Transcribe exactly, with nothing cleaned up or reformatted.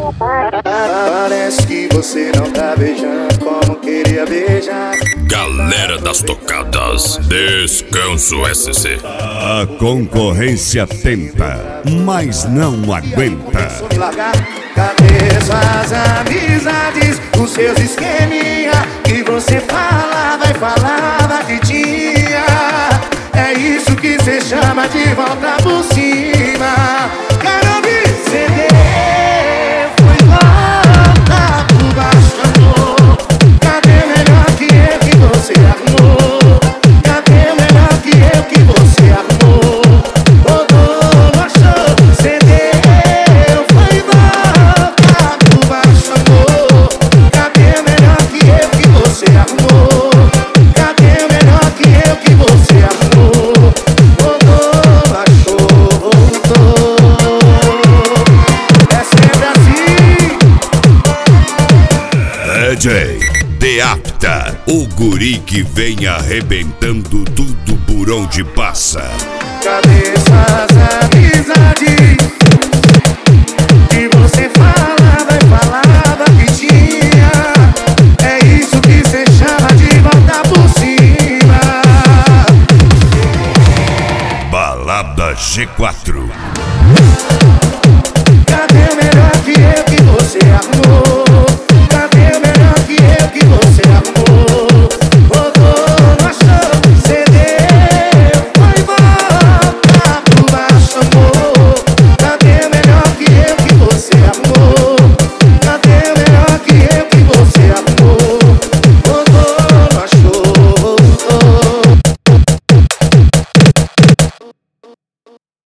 Parece que você não tá beijando como queria beijar. Galera das tocadas, Descanso S C. A concorrência tenta, mas não aguenta. Cadê suas amizades, os seus esqueminha que você falava e falava que tinha? É isso que cê chama de volta por cima. Quero me ceder, foi volta por baixo, amor. Cadê melhor que eu que você arrumou? Cadê melhor que eu que você arrumou? Rodou, achou, cedeu, foi volta por baixo, amor. Cadê melhor que eu que você arrumou? Cadê melhor que eu que você arrumou? Rodou, achou, voltou. É sempre assim. D J Deapta, o guri que vem arrebentando tudo por onde passa. Cadê suas amizades que você falava e falava que tinha? É isso que cê chama de volta por cima. Balada G quatro.